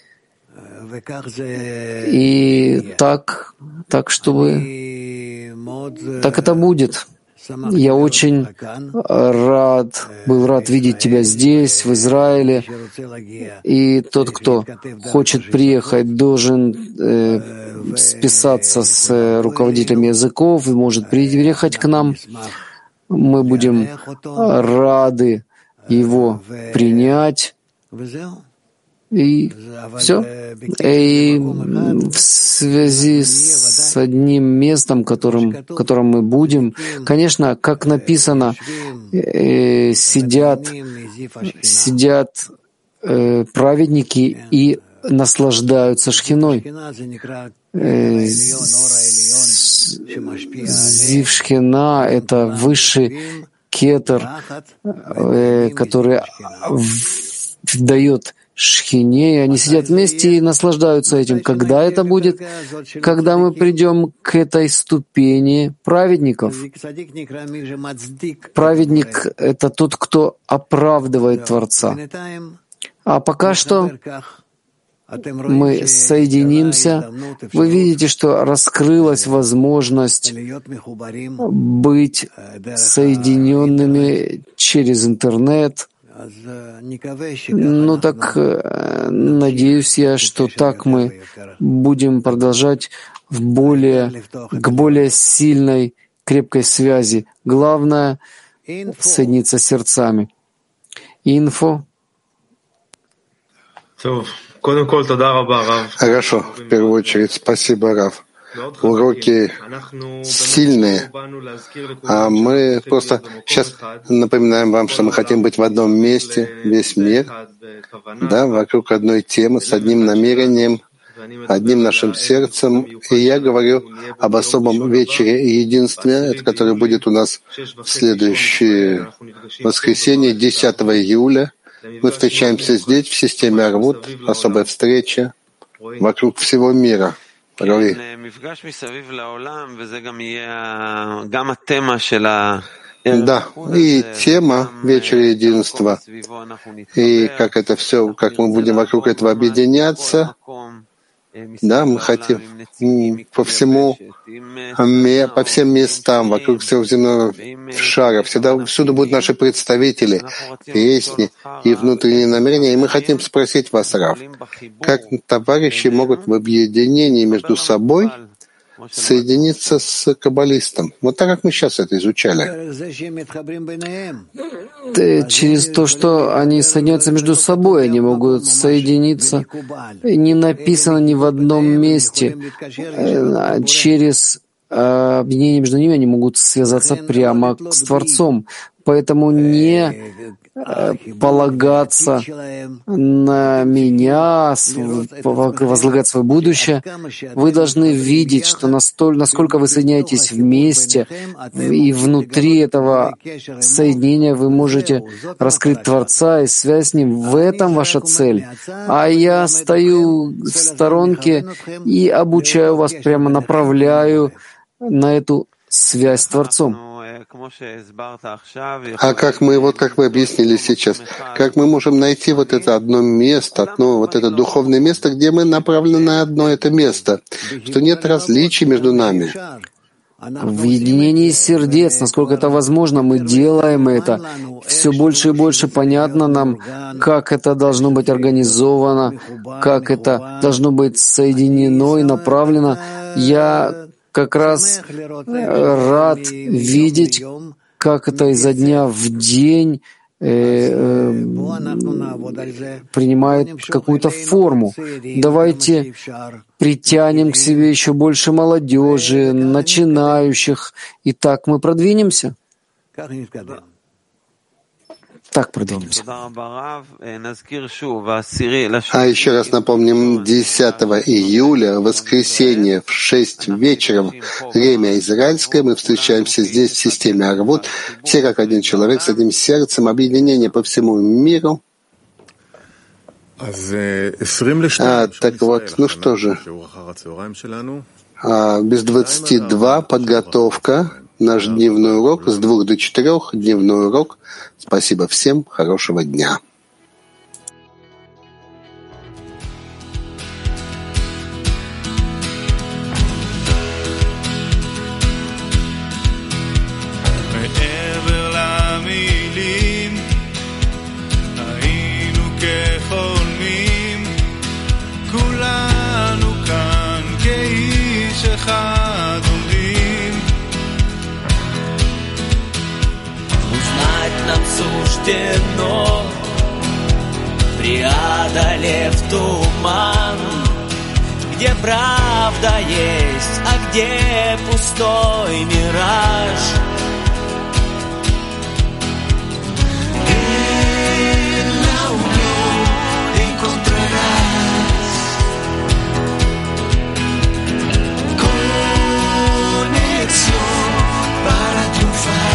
и так, так чтобы так это будет. Я очень рад, был рад видеть тебя здесь, в Израиле. И тот, кто хочет приехать, должен э, списаться с руководителями языков и может приехать к нам. Мы будем рады его принять. И все. И в связи с одним местом, которым, которым мы будем, конечно, как написано, э, сидят, сидят э, праведники и наслаждаются шхиной. Э, Зившхина — это высший кетер, э, который дает Шхине, и они сидят вместе и наслаждаются этим. Когда это будет? Когда мы придем к этой ступени праведников. Праведник — это тот, кто оправдывает Творца. А пока что мы соединимся. Вы видите, что раскрылась возможность быть соединенными через интернет. Ну так, надеюсь я, что так мы будем продолжать в более, к более сильной, крепкой связи. Главное — соединиться сердцами. Инфо. Хорошо. В первую очередь, спасибо, Рав. Уроки сильные, а мы просто сейчас напоминаем вам, что мы хотим быть в одном месте, весь мир, да, вокруг одной темы, с одним намерением, одним нашим сердцем. И я говорю об особом вечере единства, который будет у нас в следующее воскресенье, десятого июля. Мы встречаемся здесь, в системе Арвут, особая встреча вокруг всего мира. Рови. Да, и тема вечера единства, и как это все, как мы будем вокруг этого объединяться, да, мы хотим по всему, по всем местам, вокруг всего земного шара, всегда, всюду будут наши представители, песни и внутренние намерения. И мы хотим спросить вас, Рав, как товарищи могут в объединении между собой соединиться с каббалистом? Вот так, как мы сейчас это изучали. Через то, что они соединяются между собой, они могут соединиться. Не написано ни в одном месте. Через объединение между ними они могут связаться прямо с Творцом. Поэтому не полагаться на меня, возлагать свое будущее. Вы должны видеть, что настолько, насколько вы соединяетесь вместе, и внутри этого соединения вы можете раскрыть Творца и связь с Ним. В этом ваша цель. А я стою в сторонке и обучаю вас, прямо направляю на эту связь с Творцом. А как мы, вот как вы объяснили сейчас, как мы можем найти вот это одно место, одно вот это духовное место, где мы направлены на одно это место, что нет различий между нами? В единении сердец, насколько это возможно, мы делаем это. Все больше и больше понятно нам, как это должно быть организовано, как это должно быть соединено и направлено. Я как раз рад видеть, как это изо дня в день э, э, принимает какую-то форму. Давайте притянем к себе еще больше молодежи, начинающих, и так мы продвинемся. Так продвинемся. А еще раз напомним, десятого июля, воскресенье, в шесть вечера, время израильское, мы встречаемся здесь в системе Арвут, все как один человек, с одним сердцем, объединение по всему миру. А, так вот, ну что же, а, без двадцати два подготовка, наш дневной урок с двух до четырех, дневной урок. Спасибо всем, хорошего дня. Суждено, преодолев туман, где правда есть, а где пустой мираж. En la unión encontrarás conexión para triunfar.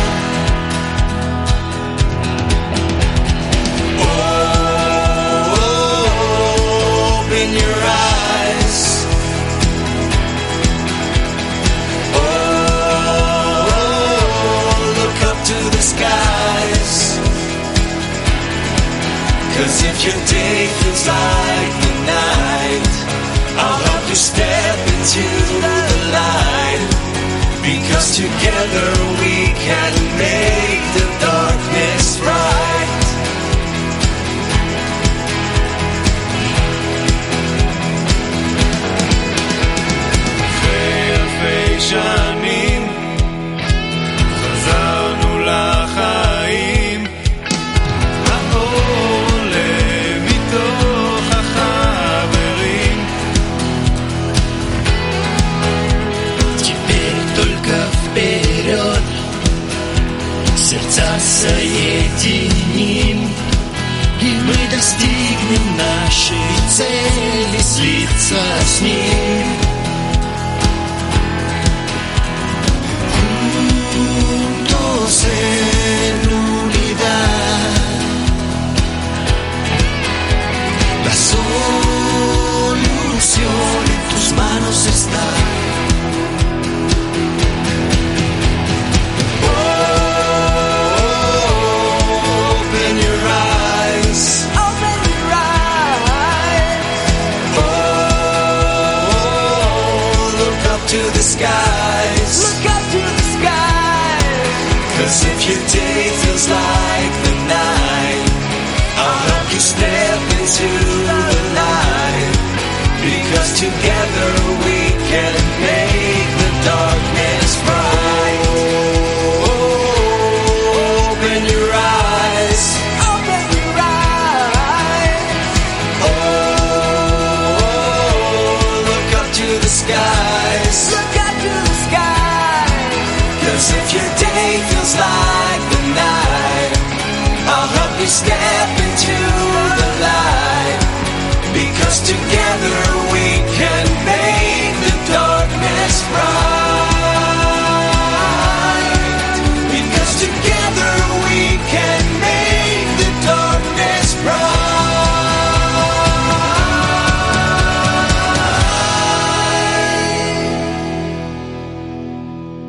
Open your eyes. Oh, look up to the skies. 'Cause if your day feels like the night, I'll help you step into the light. Because together we can make the darkness bright. שנים חזרנו לחיים, האור עולה מתוך החברים. Теперь только вперед, сердца соединим, и мы достигнем нашей цели, слиться с ним. En unidad, la solución en tus manos está. Oh, open your eyes. Open your eyes. Oh, look up to the skies. Look up to the skies. 'Cause if your day feels like the night, I'll help you step into the light. Because together we can make the darkness bright. Oh, open your eyes. Open your eyes. Oh, look up to the skies. Look up to the skies. 'Cause if your day feels like the night, I'll help you stand.